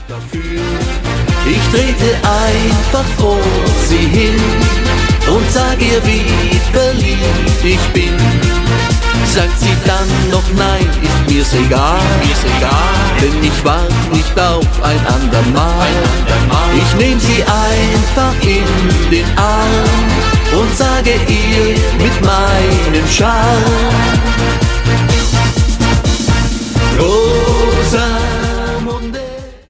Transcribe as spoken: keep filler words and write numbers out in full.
dafür. Ich trete einfach vor sie hin und sag ihr, wie verliebt ich bin. Sagt sie dann noch nein, ist mir's egal, mir's egal, denn ich wart nicht auf ein andermal. Ich nehm sie einfach in den Arm und sage ihr mit meinem Charme: